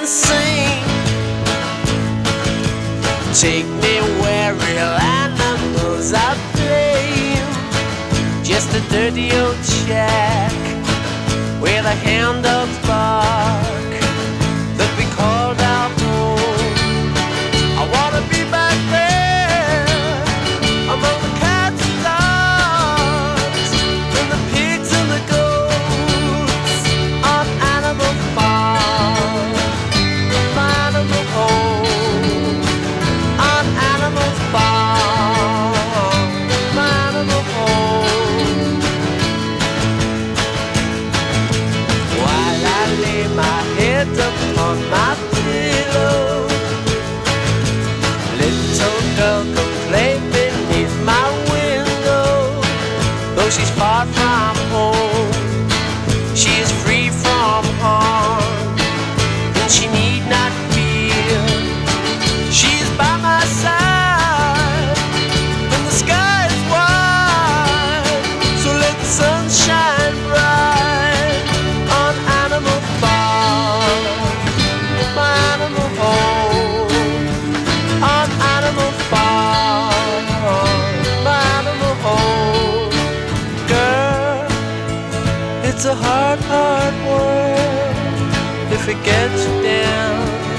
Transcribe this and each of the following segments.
and sing. Take me where real animals are playing. Just a dirty old shack where the hound dogs bark that we called our home. I wanna be back there among the cats and dogs and the pigs and the goats on Animal Farm, my animal home. On Animal Farm, my animal home. While I lay my head upon my pillow, little girl could play beneath my window. Though she's far from home, she is free from harm, and she need not fear. She is by my side when the sky is wide. So let the sun shine bright on Animal Farm, my animal home. On Animal Farm, my animal home. Girl, it's a hard, hard world if it gets you down.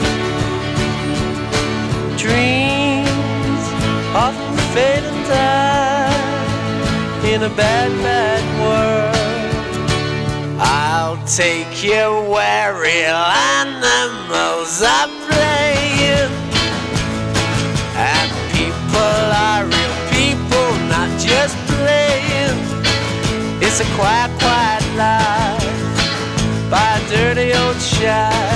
Dreams often fade and die in a bad, bad world. I'll take you where real animals are playing, and people are real people, not just playing. It's a quiet, quiet life by a dirty old shack